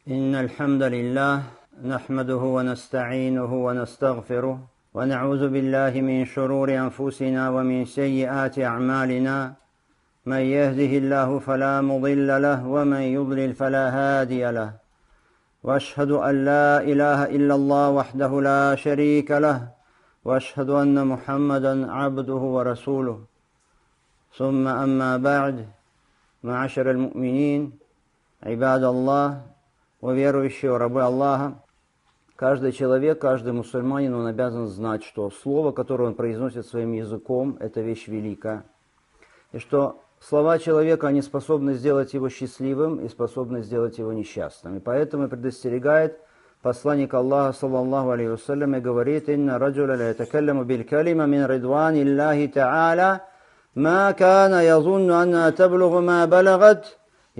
إن الحمد لله نحمده ونستعينه ونستغفره ونعوذ بالله من شرور أنفسنا ومن سيئات أعمالنا من يهده الله فلا مضل له ومن يضلل فلا هادي له وأشهد أن لا إله إلا الله وحده لا شريك له وأشهد أن محمدا عبده ورسوله ثم أما بعد معاشر المؤمنين عباد الله верующие рабы Аллаха, каждый человек, каждый мусульманин, он обязан знать, что слово, которое он произносит своим языком, это вещь великая. И что слова человека, они способны сделать его счастливым и способны сделать его несчастным. И поэтому предостерегает посланник Аллаха, саллаллаху алейхи вассалям, и говорит: «Инна раджуля ла ятакалламу биль калима мин ридвани Аллахи та'аля, ма кана язунну анна таблугу ма балагат».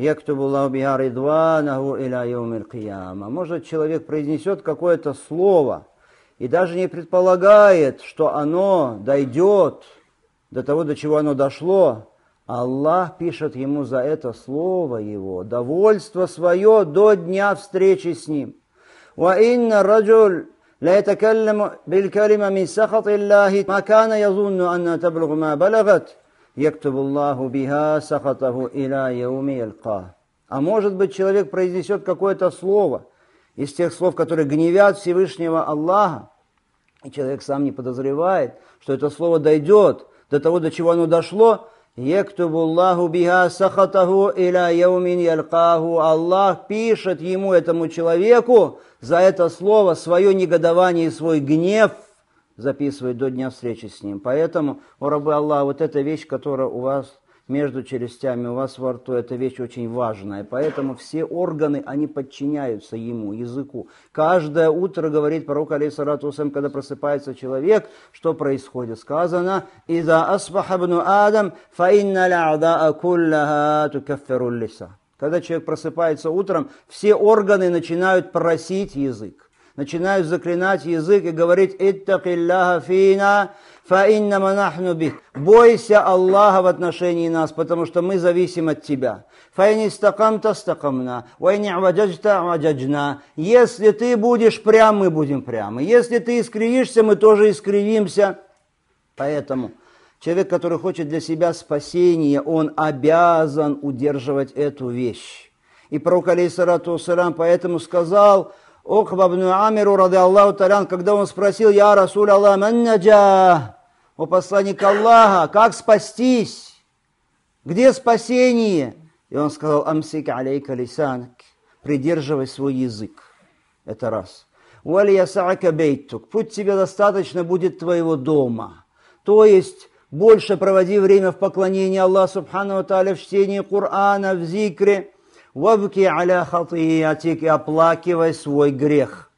Может, человек произнесет какое-то слово и даже не предполагает, что оно дойдет до того, до чего оно дошло. Аллах пишет ему за это слово его довольство свое до дня встречи с ним. وَإِنَّ الرَّجُلَ لَا يَتَكَلَّمُ بِالْكَلِمَةِ مِنْ سَخَطِ اللَّهِ مَا كَانَ يَظُنُّ أَنَّ تَبْلُغُ مَا بَلَغَتْ. А может быть, человек произнесет какое-то слово из тех слов, которые гневят Всевышнего Аллаха, и человек сам не подозревает, что это слово дойдет до того, до чего оно дошло. Аллах пишет ему, этому человеку, за это слово свое негодование и свой гнев, записывает до дня встречи с ним. Поэтому, о рабы Аллаха, вот эта вещь, которая у вас между челюстями, у вас во рту, эта вещь очень важная. Поэтому все органы, они подчиняются ему, языку. Каждое утро, говорит пророк, алейхиссалату вассалям, когда просыпается человек, что происходит? Сказано: «Иза асбаха ибну Адам, фа инна л'а'да'a куллаха тукаффиру лиса». Когда человек просыпается утром, все органы начинают просить язык. Начинают заклинать язык и говорить: «Иттакилляха фина, фа иннама нахну бих». Бойся Аллаха в отношении нас, потому что мы зависим от тебя. «Фа ин истакамта стакамна, ва ин аваджаджта аваджаджна». Если ты будешь прям, мы будем прямы. Если ты искривишься, мы тоже искривимся. Поэтому человек, который хочет для себя спасения, он обязан удерживать эту вещь. И пророк, алейхиссалату вассалям, поэтому сказал Укба ибн Амиру, ради Аллаху та'аля, когда он спросил: «Я Расуль Аллах, ман наджа?» О посланник Аллаха, как спастись? Где спасение? И он сказал: «Амсик алейка лисанак». Придерживай свой язык. Это раз. «Вали ясаака бейтук». Путь тебе достаточно будет твоего дома. То есть больше проводи время в поклонении Аллаху субхану ва тааля, в чтении Корана, в зикре. «Вабки аля хатиятик», и оплакивай свой грех.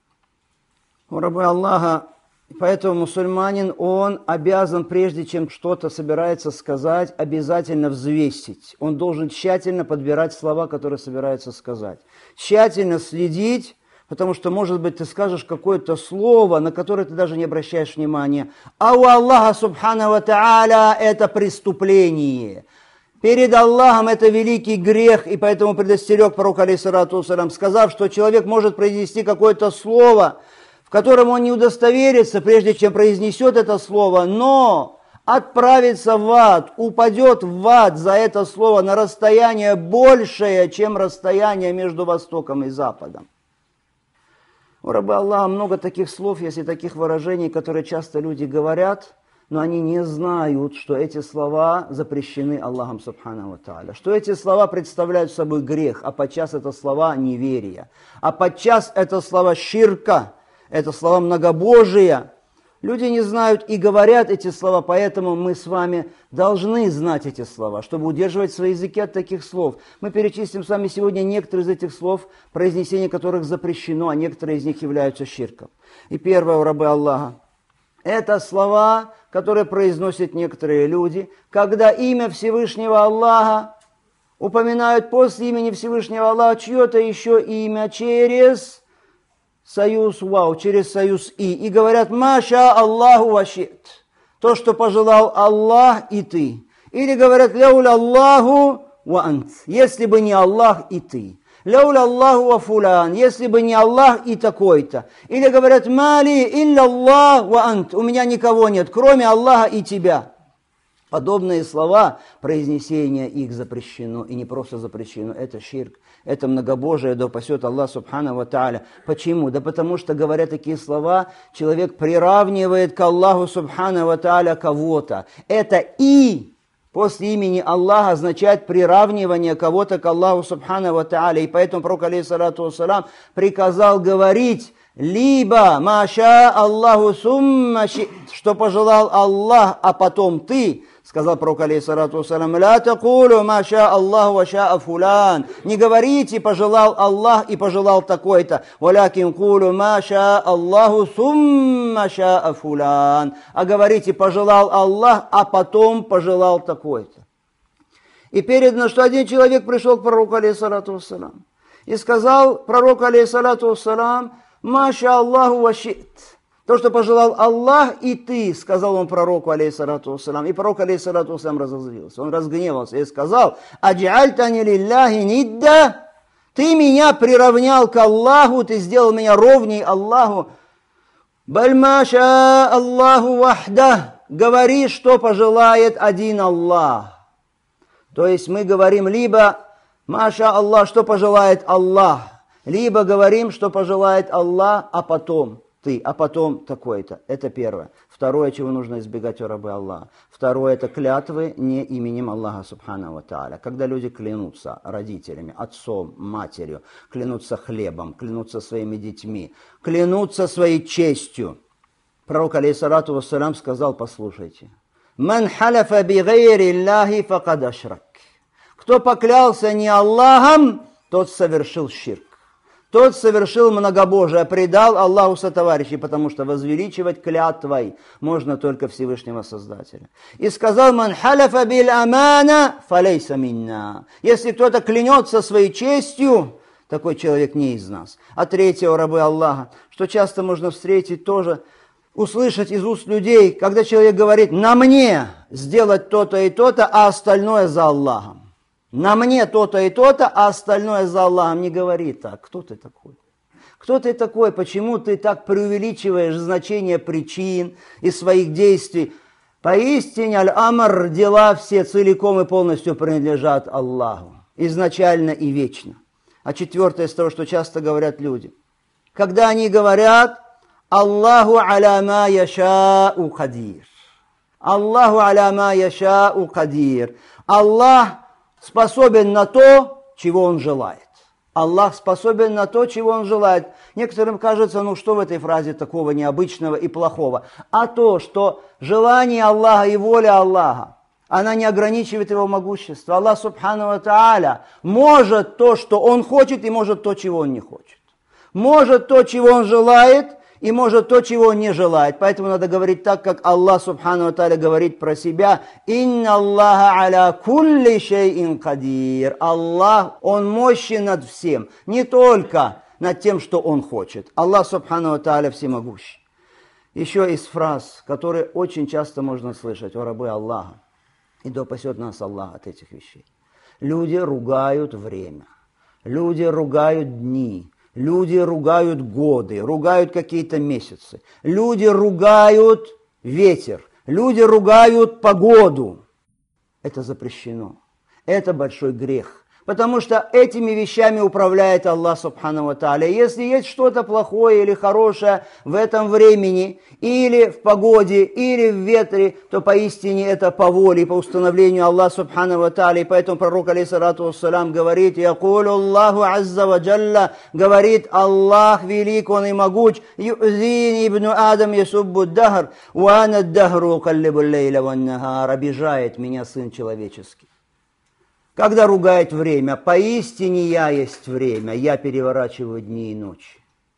У рабы Аллаха, поэтому мусульманин, он обязан, прежде чем что-то собирается сказать, обязательно взвесить. Он должен тщательно подбирать слова, которые собирается сказать. Тщательно следить, потому что, может быть, ты скажешь какое-то слово, на которое ты даже не обращаешь внимания. А у Аллаха субхану ва тааля это преступление. Перед Аллахом это великий грех, и поэтому предостерег пророк, алейхиссалату вассалям, сказав, что человек может произнести какое-то слово, в котором он не удостоверится, прежде чем произнесет это слово, но отправится в ад, упадет в ад за это слово на расстояние большее, чем расстояние между Востоком и Западом. У рабы Аллаха много таких слов, есть и таких выражений, которые часто люди говорят, но они не знают, что эти слова запрещены Аллахом субхану ва тааля, что эти слова представляют собой грех, а подчас это слова неверия, а подчас это слова ширка, это слова многобожия. Люди не знают и говорят эти слова, поэтому мы с вами должны знать эти слова, чтобы удерживать свои языки от таких слов. Мы перечислим с вами сегодня некоторые из этих слов, произнесение которых запрещено, а некоторые из них являются ширком. И первое, у рабы Аллаха, это слова, которые произносят некоторые люди, когда имя Всевышнего Аллаха упоминают после имени Всевышнего Аллаха чье-то еще имя через союз вау, через союз и говорят: «Маша Аллаху вашит», то, что пожелал Аллах и ты. Или говорят: «Ляуля Аллаху ва ант», если бы не Аллах и ты. ляуля Аллаху ва фулян, если бы не Аллах и такой-то. Или говорят, мали илля Аллах ва ант, у меня никого нет, кроме Аллаха и тебя. Подобные слова, произнесение их запрещено, и не просто запрещено, это ширк, это многобожие, да упасет Аллах субхану ва тааля. Почему? Да потому что, говоря такие слова, человек приравнивает к Аллаху субхану ва тааля кого-то. Это «и» после имени Аллаха означает приравнивание кого-то к Аллаху субхану ва тааля. И поэтому пророк, алейхиссалату вассалам, приказал говорить либо «Маша Аллаху сумма ши», что пожелал Аллах, а потом ты. Сказал пророк, алейхиссалату вассалам, «Ля такулю маша Аллаху ва шаа фулян». Не говорите «пожелал Аллах» и «пожелал такой-то». «Валякин кулю маша Аллаху сумма шаа фулян». А говорите «пожелал Аллах», а потом «пожелал такой-то». И передано, что один человек пришел к пророку, алейхиссалату вассалам, и сказал пророку, алейхиссалату вассалам, «Маша Аллаху ва ши'т». То, что пожелал Аллах и ты, сказал он пророку, алейхиссалату вассалам. И пророк, алейхиссалату вассалам, разозлился. Он разгневался и сказал, «Адж'альтани лилляхи нидда». Ты меня приравнял к Аллаху, ты сделал меня ровней Аллаху. «Баль маша Аллаху вахда». Говори, что пожелает один Аллах. То есть мы говорим либо «Маша Аллах», что пожелает Аллах, либо говорим, что пожелает Аллах, а потом ты, а потом такой-то. Это первое. Второе, чего нужно избегать у рабы Аллаха. Второе, это клятвы не именем Аллаха субхану ва тааля. Когда люди клянутся родителями, отцом, матерью, клянутся хлебом, клянутся своими детьми, клянутся своей честью. Пророк, алейхиссалату вассалям, сказал, послушайте, «Ман халяфа би гайри Аллахи факад ашрак». Кто поклялся не Аллахом, тот совершил ширк. Тот совершил многобожие, предал Аллаху сотоварищей, потому что возвеличивать клятвой можно только Всевышнего Создателя. И сказал, «Ман халяфа бил амана, фалейса минна». Если кто-то клянется своей честью, такой человек не из нас. А третье, рабы Аллаха, что часто можно встретить тоже, услышать из уст людей, когда человек говорит, «На мне сделать то-то и то-то, а остальное за Аллахом». На мне то-то и то-то, а остальное за Аллахом. Не говори так. Кто ты такой? Кто ты такой? Почему ты так преувеличиваешь значение причин и своих действий? Поистине, аль-амр, дела все целиком и полностью принадлежат Аллаху. Изначально и вечно. А четвертое из того, что часто говорят люди. Когда они говорят, Аллаху аля ма яшау кадир. Аллаху аля ма яшау кадир. Аллах способен на то, чего он желает. Аллах способен на то, чего он желает. Некоторым кажется, ну что в этой фразе такого необычного и плохого? А то, что желание Аллаха и воля Аллаха, она не ограничивает его могущество. Аллах субхану ва тааля может то, что он хочет, и может то, чего он не хочет. Может то, чего он желает, и может то, чего он не желает. Поэтому надо говорить так, как Аллах субхану ва тааля говорит про себя. «Инна Аллаха аля кулли шейин кадир». Аллах, он мощен над всем. Не только над тем, что он хочет. Аллах субхану ва тааля всемогущий. Еще из фраз, которые очень часто можно слышать о рабы Аллаха. И да упасет нас Аллах от этих вещей. Люди ругают время. Люди ругают дни. Люди ругают годы, ругают какие-то месяцы. Люди ругают ветер. Люди ругают погоду. Это запрещено. Это большой грех. Потому что этими вещами управляет Аллах субхану ва тааля. Если есть что-то плохое или хорошее в этом времени, или в погоде, или в ветре, то поистине это по воле, по установлению Аллаха субхану ва тааля. И поэтому пророк, алейхиссалату вассалям, говорит, «Якулю Аллаху азза ва джалла», говорит Аллах велик, он и могуч, «Юзини ибну Адам ясуббу дахр, ва ана дахру каллибу лейля ван нахар», обижает меня сын человеческий. Когда ругает время, поистине я есть время, я переворачиваю дни и ночи.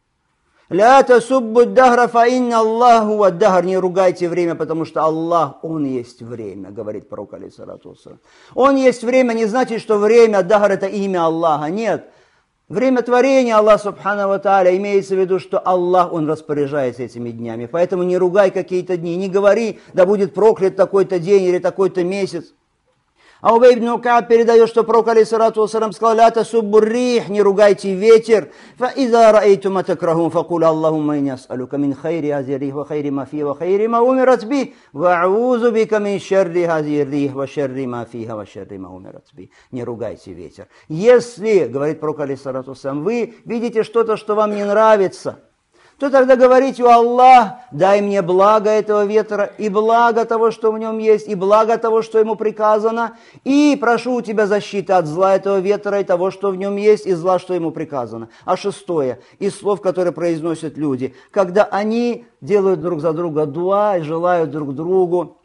«Ля тасуббу дахра фа инна Аллаху ва дахр», не ругайте время, потому что Аллах, Он есть время, говорит пророк, алейхиссалату вассалам. Он есть время, не значит, что время, дахр, это имя Аллаха, нет. Время творения Аллах субхану ва тааля имеется в виду, что Аллах, Он распоряжается этими днями. Поэтому не ругай какие-то дни, не говори, да будет проклят такой-то день или такой-то месяц. А Убей ибн Кааб передает, что пророк алейхиссалату вассалам сказал: «Ля тасуббу рих», не ругайте ветер. «Фа иза раэйтум такрахун, факулу Аллахумма инни ас'алука мин хайри хази рих, ва хайри ма фиха, ва хайри ма умират би, ва а'узу бика мин шарри хази рих, ва шарри ма фиха, ва шарри ма умират би». Не ругайте ветер. Если, говорит пророк алейхиссалату вассалам, вы видите что-то, что вам не нравится, то тогда говорите: «О Аллах, дай мне благо этого ветра, и благо того, что в нем есть, и благо того, что ему приказано, и прошу у тебя защиты от зла этого ветра, и того, что в нем есть, и зла, что ему приказано». А шестое, из слов, которые произносят люди, когда они делают друг за друга дуа и желают друг другу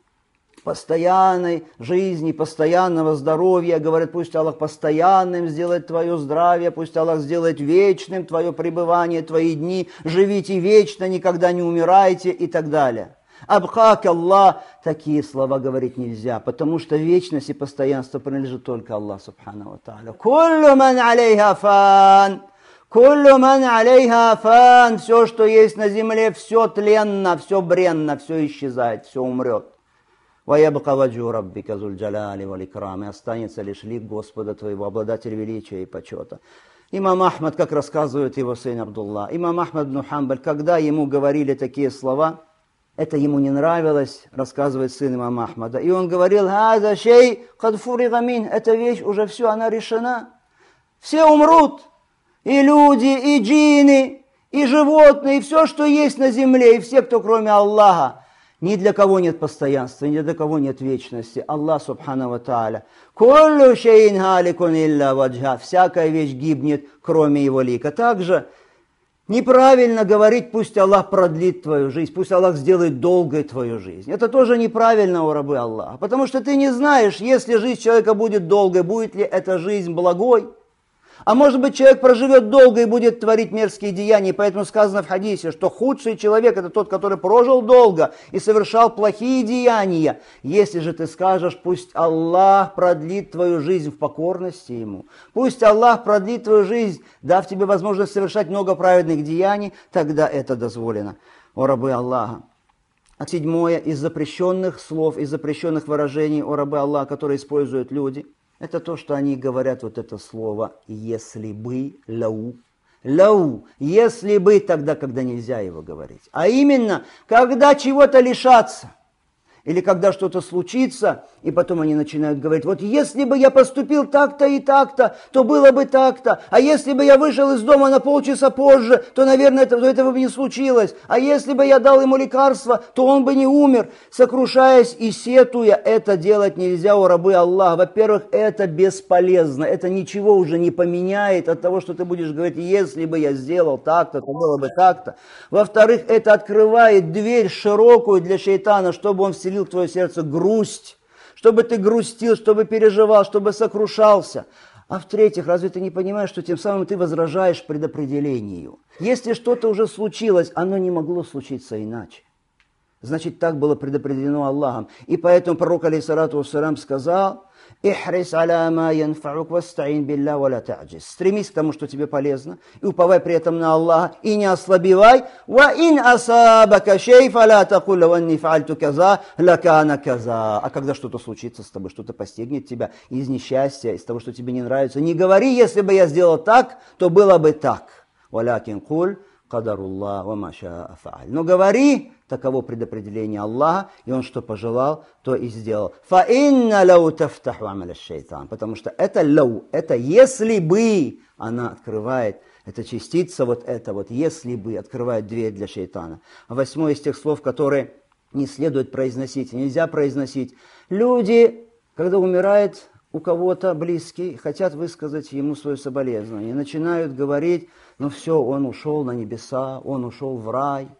постоянной жизни, постоянного здоровья, говорят: пусть Аллах постоянным сделает твое здравие, пусть Аллах сделает вечным твое пребывание, твои дни, живите вечно, никогда не умирайте и так далее. Абхак Аллах, такие слова говорить нельзя, потому что вечность и постоянство принадлежит только Аллаху субхану ва тааля. Куллу ман алейха фан. Куллу ман алейха фан. Все, что есть на земле, все тленно, все бренно, все исчезает, все умрет. «Ваябка ваджу раббика зуль джаляли валь икрам», и останется лишь лик Господа твоего, обладатель величия и почета. Имам Ахмад, как рассказывает его сын Абдулла, имам Ахмад ибн Хамбаль, когда ему говорили такие слова, это ему не нравилось, рассказывает сын имама Ахмада, и он говорил: «Хаза шей кад фурига мин», эта вещь уже все, она решена. Все умрут, и люди, и джинны, и животные, и все, что есть на земле, и все, кто кроме Аллаха. Ни для кого нет постоянства, ни для кого нет вечности. Аллах субхану ва тааля. «Куллу шейин халикун илля ваджха». Всякая вещь гибнет, кроме его лика. Также неправильно говорить: пусть Аллах продлит твою жизнь, пусть Аллах сделает долгой твою жизнь. Это тоже неправильно, у рабы Аллаха. Потому что ты не знаешь, если жизнь человека будет долгой, будет ли эта жизнь благой. А может быть, человек проживет долго и будет творить мерзкие деяния, поэтому сказано в хадисе, что худший человек — это тот, который прожил долго и совершал плохие деяния. Если же ты скажешь: пусть Аллах продлит твою жизнь в покорности Ему, пусть Аллах продлит твою жизнь, дав тебе возможность совершать много праведных деяний, тогда это дозволено, о рабы Аллаха. А седьмое, из запрещенных слов, из запрещенных выражений, о рабы Аллаха, которые используют люди, это то, что они говорят вот это слово «если бы», «лау». «Лау», «если бы», тогда, когда нельзя его говорить. А именно, когда чего-то лишаться. Или когда что-то случится, и потом они начинают говорить: вот если бы я поступил так-то и так-то, то было бы так-то. А если бы я вышел из дома на полчаса позже, то, наверное, этого бы не случилось. А если бы я дал ему лекарство, то он бы не умер. Сокрушаясь и сетуя, это делать нельзя, о рабы Аллаха. Во-первых, это бесполезно. Это ничего уже не поменяет от того, что ты будешь говорить: если бы я сделал так-то, то было бы так-то. Во-вторых, это открывает дверь широкую для шайтана, чтобы он вселил в твое сердце грусть, чтобы ты грустил, чтобы переживал, чтобы сокрушался. А в-третьих, разве ты не понимаешь, что тем самым ты возражаешь предопределению? Если что-то уже случилось, оно не могло случиться иначе. Значит, так было предопределено Аллахом. И поэтому пророк алейхиссалату вассалам сказал: «Ихрис аля ма янфаук вастаин билля ва ля та'джиз». Стремись к тому, что тебе полезно, и уповай при этом на Аллаха, и не ослабевай. «Ва ин асабака шей фаля такуль лау анни фаальту каза лакана каза». А когда что-то случится с тобой, что-то постигнет тебя из несчастья, из того, что тебе не нравится, не говори: если бы я сделал так, то было бы так. «Валякин куль кадаруллах ва ма шаа фааль». Но говори: таково предопределение Аллаха, и Он что пожелал, то и сделал. «Фаинна лау тафтаху амаля шайтан». Потому что это лау, это если бы, она открывает, это частица вот это вот, если бы, открывает дверь для шайтана. 8 из тех слов, которые не следует произносить, нельзя произносить. Люди, когда умирает у кого-то близкий, хотят высказать ему свое соболезнование, начинают говорить: ну все, он ушел на небеса, он ушел в рай,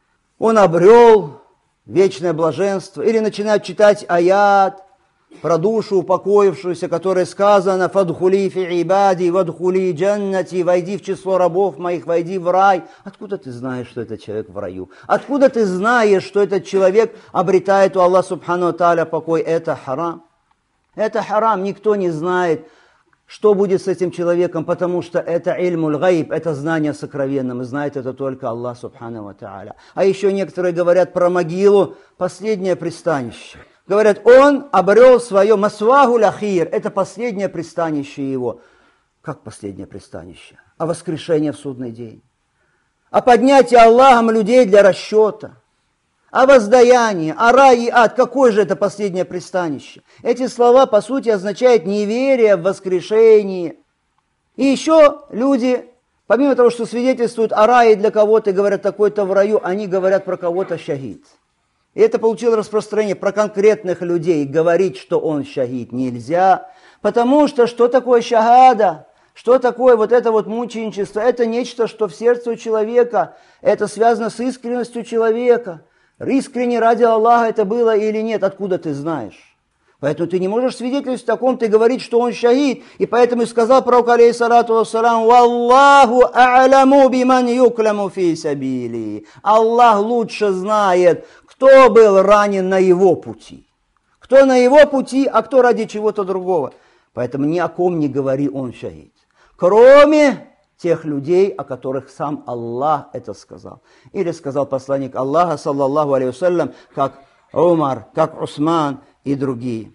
он обрел вечное блаженство. Или начинают читать аят про душу упокоившуюся, которая сказано: «Фадхули фи ибади, вадхули джаннати», войди в число рабов моих, войди в рай. Откуда ты знаешь, что этот человек в раю? Откуда ты знаешь, что этот человек обретает у Аллаха субхану ва тааля покой? Это харам. Это харам, никто не знает, что будет с этим человеком, потому что это ильмуль гайб, это знание сокровенным, и знает это только Аллах субхану ва тааля. А еще некоторые говорят про могилу: последнее пристанище. Говорят, он обрел свое масвагу лахир, это последнее пристанище его. Как последнее пристанище? А воскрешение в судный день. А поднятие Аллахом людей для расчета. А воздаяние, а рай и ад, какое же это последнее пристанище? Эти слова, по сути, означают неверие в воскрешение. И еще люди, помимо того, что свидетельствуют о рае для кого-то и говорят такой-то в раю, они говорят про кого-то шахид. И это получило распространение про конкретных людей. Говорить, что он шахид, нельзя. Потому что такое шахада? Что такое вот это вот мученичество? Это нечто, что в сердце у человека. Это связано с искренностью человека. Искренне ради Аллаха это было или нет, откуда ты знаешь? Поэтому ты не можешь свидетельствовать о таком, ты говорить, что он шахид. И поэтому и сказал пророк, алейхиссалату вассалам, «Валлаху а'ламу биман юкляму фи сабили». Аллах лучше знает, кто был ранен на его пути. Кто на его пути, а кто ради чего-то другого. Поэтому ни о ком не говори, он шахид. Кроме тех людей, о которых сам Аллах это сказал. Или сказал посланник Аллаха, саллаллаху алейхи вассалям, как Умар, как Усман и другие.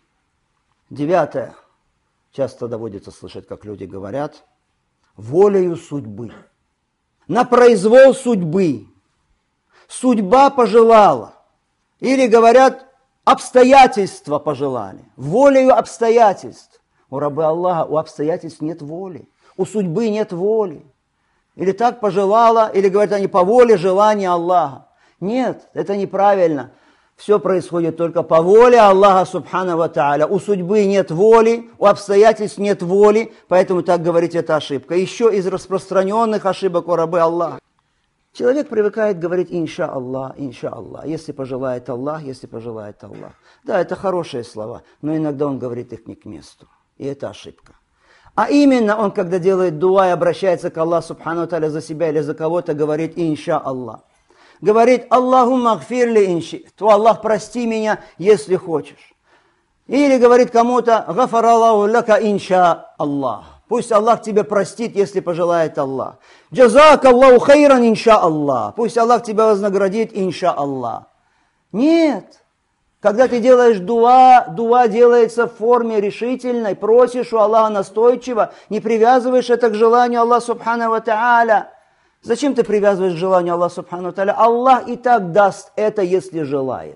9. Часто доводится слышать, как люди говорят, волею судьбы. На произвол судьбы. Судьба пожелала. Или говорят, обстоятельства пожелали. Волею обстоятельств. У рабы Аллаха, у обстоятельств нет воли. У судьбы нет воли. Или так пожелала, или говорят они по воле желания Аллаха. Нет, это неправильно. Все происходит только по воле Аллаха субхану ва тааля. У судьбы нет воли, у обстоятельств нет воли, поэтому так говорить это ошибка. Еще из распространенных ошибок у рабы Аллаха. Человек привыкает говорить инша Аллах, если пожелает Аллах, если пожелает Аллах. Да, это хорошие слова, но иногда он говорит их не к месту. И это ошибка. А именно он, когда делает дуа и обращается к Аллаху субхану тааля за себя или за кого-то, говорит инша Аллах. Говорит Аллахумма гфирли иншит. О Аллах, прости меня, если хочешь. Или говорит кому-то гафар Аллаху лака инша Аллах. Пусть Аллах тебе простит, если пожелает Аллах. Джазак Аллаху хайран инша Аллах. Пусть Аллах тебя вознаградит инша Аллах. Нет. Когда ты делаешь дуа делается в форме решительной, просишь у Аллаха настойчиво, не привязываешь это к желанию Аллаха субхану ва тааля. Зачем ты привязываешь к желанию Аллаха субхану ва тааля? Аллах и так даст это, если желает.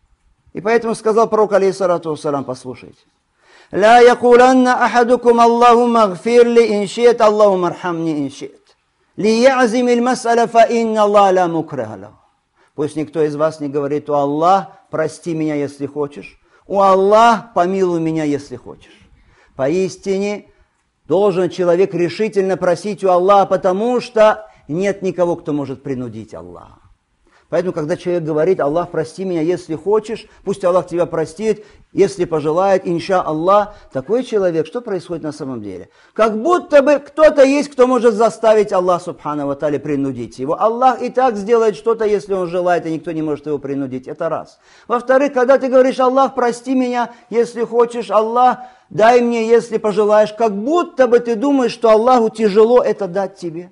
И поэтому сказал пророк, алейхиссалату вассалам, послушайте. «Ла якуланна ахадукум Аллахумма гфирли иншит, Аллахумма архамни иншит. Ли язимил мас'аля фа инна Аллах ла мукриха лаху». Пусть никто из вас не говорит, «О Аллах, прости меня, если хочешь». «О Аллах, помилуй меня, если хочешь». Поистине, должен человек решительно просить у Аллаха, потому что нет никого, кто может принудить Аллаха. Поэтому, когда человек говорит, «Аллах, прости меня, если хочешь», пусть Аллах тебя простит, если пожелает, инша Аллах, такой человек, что происходит на самом деле? Как будто бы кто-то есть, кто может заставить Аллах, субхану ва тааля, принудить его. Аллах и так сделает что-то, если он желает, и никто не может его принудить. Это раз. Во-вторых, когда ты говоришь, «Аллах, прости меня, если хочешь», «Аллах, дай мне, если пожелаешь», как будто бы ты думаешь, что Аллаху тяжело это дать тебе.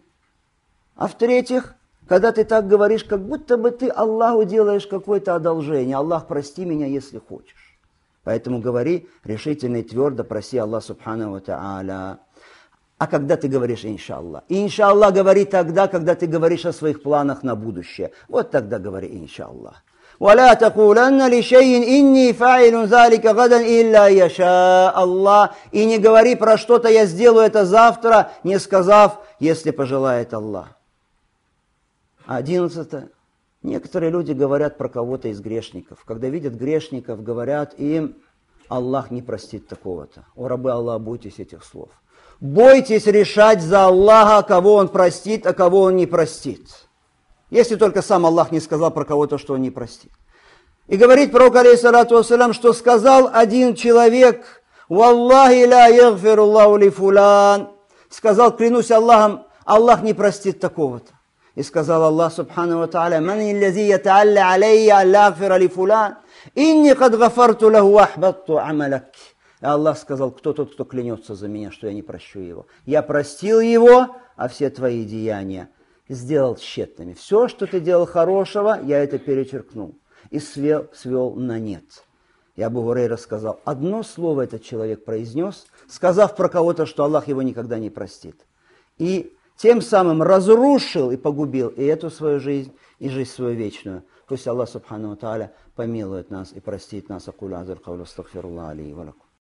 А в-третьих, когда ты так говоришь, как будто бы ты Аллаху делаешь какое-то одолжение. «Аллах, прости меня, если хочешь». Поэтому говори решительно и твердо, проси Аллах субхану ва тааля. А когда ты говоришь инша Аллах? Инша Аллах говори тогда, когда ты говоришь о своих планах на будущее. Вот тогда говори инша Аллах. وَلَا تَقُولَنَّ لِشَيْءٍ إِنِّي فَاعِلٌ ذَلِكَ غَدًا إِلَّا يَشَاءَ Аллах. И не говори про что-то, я сделаю это завтра, не сказав, если пожелает Аллах. 11. Некоторые люди говорят про кого-то из грешников. Когда видят грешников, говорят им, Аллах не простит такого-то. О, рабы Аллаха, бойтесь этих слов. Бойтесь решать за Аллаха, кого Он простит, а кого Он не простит. Если только сам Аллах не сказал про кого-то, что Он не простит. И говорит пророк, алейхиссалату вассалям, что сказал один человек, «Валлахи ла ягфируллаху ли фулян». Сказал, клянусь Аллахом, Аллах не простит такого-то. И сказал Аллах субхану ва тааля, «Ман иллязи ятаалля алейя алла агфира ли фулян, инни кад гафарту лаху ахбатту амалак». И Аллах сказал, кто тот, кто клянется за меня, что я не прощу его. Я простил его, а все твои деяния сделал тщетными. Все, что ты делал хорошего, я это перечеркнул и свел на нет. И Абу Гурейра сказал, одно слово этот человек произнес, сказав про кого-то, что Аллах его никогда не простит. И тем самым разрушил и погубил и эту свою жизнь, и жизнь свою вечную. Пусть Аллах Субхану ва Тааля помилует нас и простит нас. Акулю азар кавлю астагфируллах алейhi ва лакум.